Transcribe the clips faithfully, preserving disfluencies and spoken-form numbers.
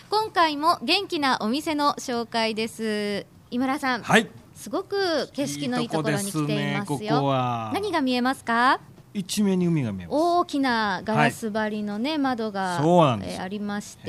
今回も元気なお店の紹介です。井村さん、 はい、 すごく景色のいいところに来ていますよ。 いいとこですね、ここは。 何が見えますか？ 一面に海が見えます。 大きなガラス張りの、ね、はい、窓が、えー、ありまして、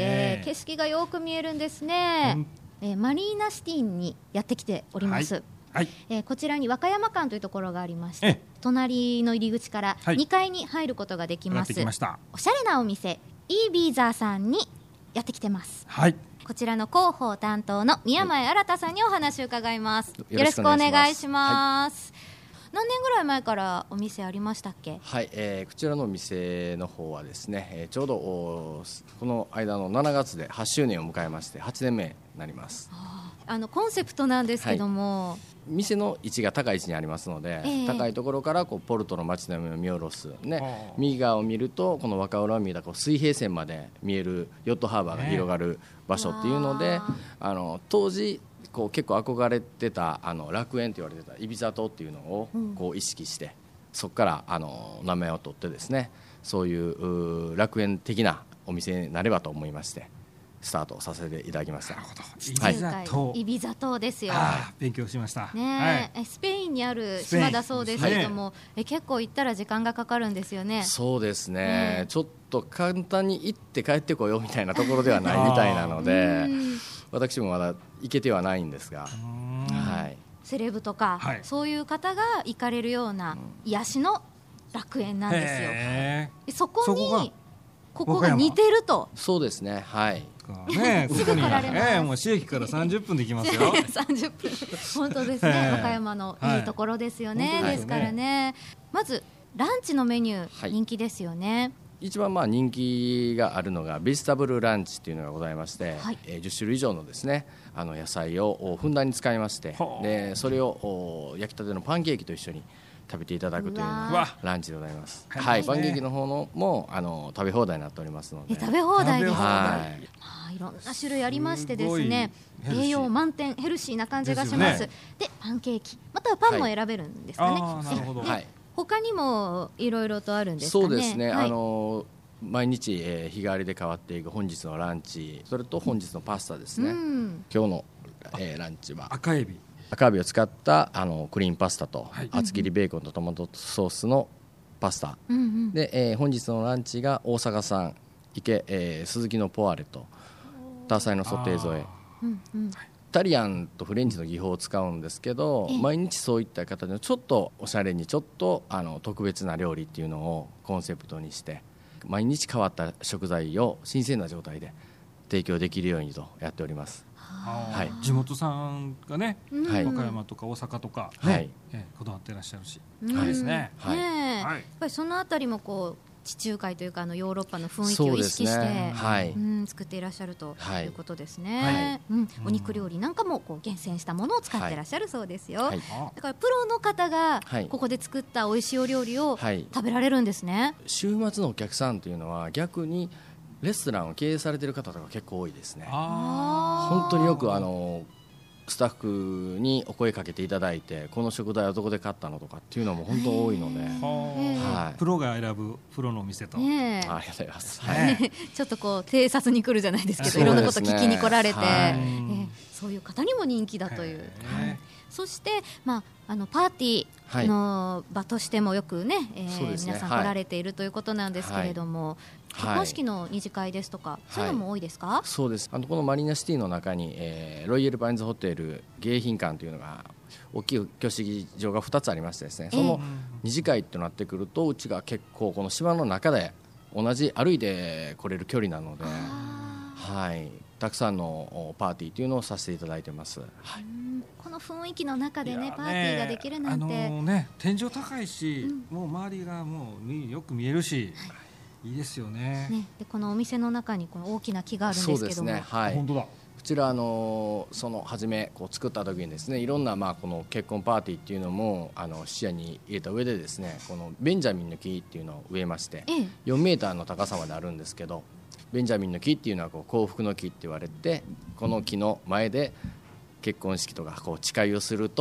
景色がよく見えるんですね。えー、マリーナシティにやってきております。はいはい、えー、こちらに和歌山館というところがありまして、隣の入り口からにかいに入ることができます。はい、おしゃれなお店イービーザーさんにやってきてます。はい、こちらの広報担当の宮前新さんにお話を伺います。はい、よろしくお願いします。はい、何年ぐらい前からお店ありましたっけ？ はい、えー、こちらのお店の方はですね、えー、ちょうどこの間のしちがつではちしゅうねんを迎えましてはちねんめになります。 あのコンセプトなんですけども、はい、 店の位置が高い位置にありますので、えー、高いところからこうポルトの街並みを見下ろす、ね、右側を見るとこの若浦を見たこう水平線まで見えるヨットハーバーが広がる場所っていうので、えー、あの当時こう結構憧れてたあの楽園と言われてたイビザ島っていうのをこう意識して、うん、そこからあの名前を取ってですね、そういう楽園的なお店になればと思いましてスタートさせていただきました。なるほど、 地中海イビザ島ですよ。 あ、勉強しました、 ね、はい、スペインにある島だそうですけれども、え結構行ったら時間がかかるんですよね。 そうですね、うん、ちょっと簡単に行って帰ってこようみたいなところではないみたいなので私もまだ行けてはないんですが、はい、 セレブとか、はい、そういう方が行かれるような癒しの楽園なんですよ。へー、そこにここが似てると。 そうですね、はい、 ね、ここに、えー、もう市駅からさんじゅっぷんで行きますよ。 さんじゅっぷん本当ですね、和歌山のいいところですよね、はい、ですからね、まずランチのメニュー、はい、人気ですよね。 一番まあ人気があるのがベジタブルランチっていうのがございまして、はい、えー、じゅっしゅるい以上のですね、あの野菜をふんだんに使いまして、でそれを焼きたてのパンケーキと一緒に食べていただくというのがランチでございます。はい、パンケーキの方のもあの食べ放題になっておりますので。 え食べ放題ですか？ はい、 まあ、いろんな種類ありましてですね、栄養満点ヘルシーな感じがします。で、ね、パンケーキまたはパンも選べるんですかね。はい、なるほど。はい、他にもいろいろとあるんですかね。 そうですね、 はい、 あの毎日、えー、日替わりで変わっていく本日のランチ、それと本日のパスタですね。うん、今日の、えー、ランチは赤エビ赤エビを使ったあのクリーンパスタと、はい、厚切りベーコンとトマトソースのパスタ、うんうん、で、えー、本日のランチが大阪産池、えー、鈴木のポワレとターサイのソテー添え、うんうん、イタリアンとフレンチの技法を使うんですけど、毎日そういった方のちょっとおしゃれにちょっとあの特別な料理っていうのをコンセプトにして毎日変わった食材を新鮮な状態で提供できるようにとやっております。 はい、地元さんがね、はい、和歌山とか大阪とか、ね、はい、えこだわってらっしゃるし、うん、いいですね。 はい、ね、はい、やっぱりそのあたりもこう地中海というかあのヨーロッパの雰囲気を意識して、ね、はい、うん、作っていらっしゃるということですね。はい、うん、お肉料理なんかもこう厳選したものを使っていらっしゃるそうですよ。はい、だからプロの方がここで作った美味しいお料理を食べられるんですね。はい、 週末のお客さんというのは逆にレストランを経営されている方とか結構多いですね。本当によくあのスタッフにお声かけていただいて、この食材はどこで買ったのとかっていうのも本当多いので、 はい、プロが選ぶプロのお店と、 ね、 ありがとうございます。はい、 ちょっとこう偵察に来るじゃないですけど、いろんなこと聞きに来られて、はい、えそういう方にも人気だという。はい、そして、まあ、あのパーティーの場としてもよくね、えーね、皆さん来られているということなんですけれども、はい、結婚式の二次会ですとか、はい、そういうのも多いですか？ はい、そうです。あのこのマリーナシティの中に、えー、ロイヤルパインズホテル迎賓館というのが大きい挙式場がふたつありましてですね、その二次会となってくるとうちが結構この島の中で同じ歩いて来れる距離なので、はい、たくさんのパーティーというのをさせていただいてます。はい、 この雰囲気の中でねパーティーができるなんて、 あのーね、天井高いし、うん、もう周りがもうよく見えるし、はい、いいですよ ね, ねでこのお店の中にこの大きな木があるんですけども、そうですね、 はい、本当だ。こちらあのその初めこう作った時にですね、いろんなまあこの結婚パーティーっていうのもあの視野に入れた上でですね、このベンジャミンの木っていうのを植えまして、ええ、よんメーターの高さまであるんですけど、ベンジャミンの木っていうのはこう幸福の木って言われて、この木の前で結婚式とかこう誓いをすると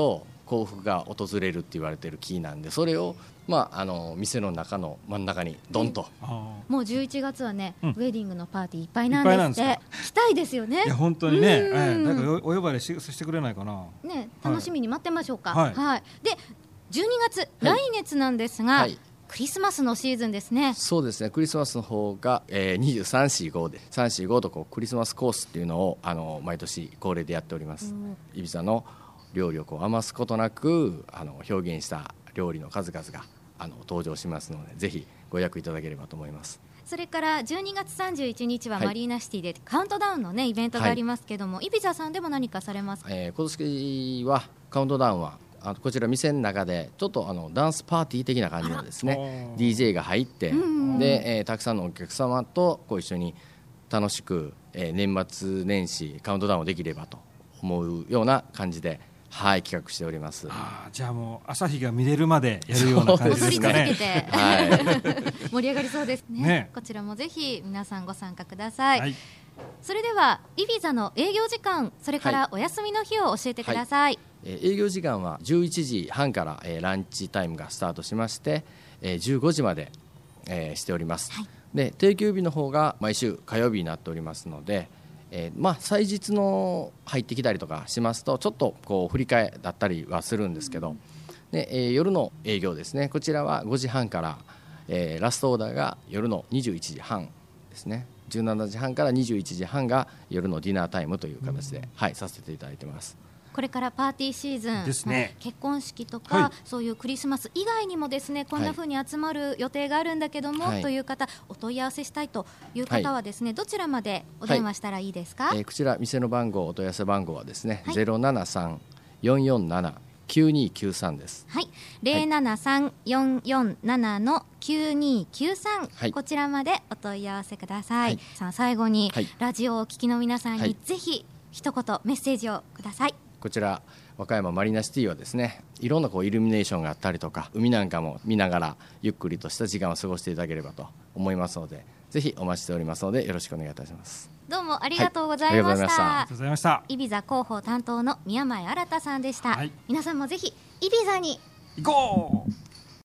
幸福が訪れるって言われてる木なんで、それを、まあ、あの店の中の真ん中にドンと、 もうじゅういちがつはね、うん、ウェディングのパーティーいっぱいなんですって。来たいですよね。 いや本当にね、なんかお呼ばれししてくれないかな、 ね、楽しみに待ってましょうか。はい、はい、でじゅうにがつ、はい、来月なんですが、はい、クリスマスのシーズンですね。 そうですね、クリスマスの方が、えー、にじゅうさん、よん、ごでさん、よん、ごとこうクリスマスコースっていうのをあの毎年恒例でやっております。イビザの料理をこう余すことなくあの表現した料理の数々があの登場しますので、ぜひご予約いただければと思います。 それからじゅうにがつさんじゅういちにちはマリーナシティでカウントダウンの、ね、イベントがありますけども、はい、イビザさんでも何かされますか？ えー、今年はカウントダウンはあこちら店の中でちょっとあのダンスパーティー的な感じのですね ディージェー が入って、うんうん、で、えー、たくさんのお客様とご一緒に楽しく、えー、年末年始カウントダウンをできればと思うような感じで、はい、企画しております。 あ、じゃあもう朝日が見れるまでやるような感じですかね。 踊り続けて、はい、盛り上がりそうです ね, ね。こちらもぜひ皆さんご参加ください。はい、それではイビザの営業時間、それからお休みの日を教えてください。はいはい、 えー、営業時間はじゅういちじはんから、えー、ランチタイムがスタートしまして、えー、じゅうごじまで、えー、しております。はい、で定休日の方が毎週火曜日になっておりますので、えーまあ、祭日の入ってきたりとかしますとちょっとこう振り替えだったりはするんですけど、で、えー、夜の営業ですね、こちらはごじはんから、えー、ラストオーダーが夜のにじゅういちじはんですね。じゅうしちじはんからにじゅういちじはんが夜のディナータイムという形で、はい、させていただいてます。 これからパーティーシーズンですね、結婚式とか、はい、そういうクリスマス以外にもですね、こんな風に集まる予定があるんだけども、はい、という方、お問い合わせしたいという方はですね、はい、どちらまでお電話したらいいですか？はい、 えー、こちら店の番号、お問い合わせ番号はですね、はい、ゼロななさん よんよんなな きゅうにきゅうさんです。 はい、ゼロななさん よんよんなな のきゅうにきゅうさん、はい、こちらまでお問い合わせください。はい、さあ最後に、はい、ラジオをお聞きの皆さんに、はい、ぜひ一言メッセージをください。 こちら和歌山マリーナシティはですね、いろんなこうイルミネーションがあったりとか、海なんかも見ながらゆっくりとした時間を過ごしていただければと思いますので、ぜひお待ちしておりますのでよろしくお願いいたします。 どうもありがとうございました。はい、ありがとうございました。 イビザ広報担当の宮前新さんでした。はい、皆さんもぜひイビザに行こう。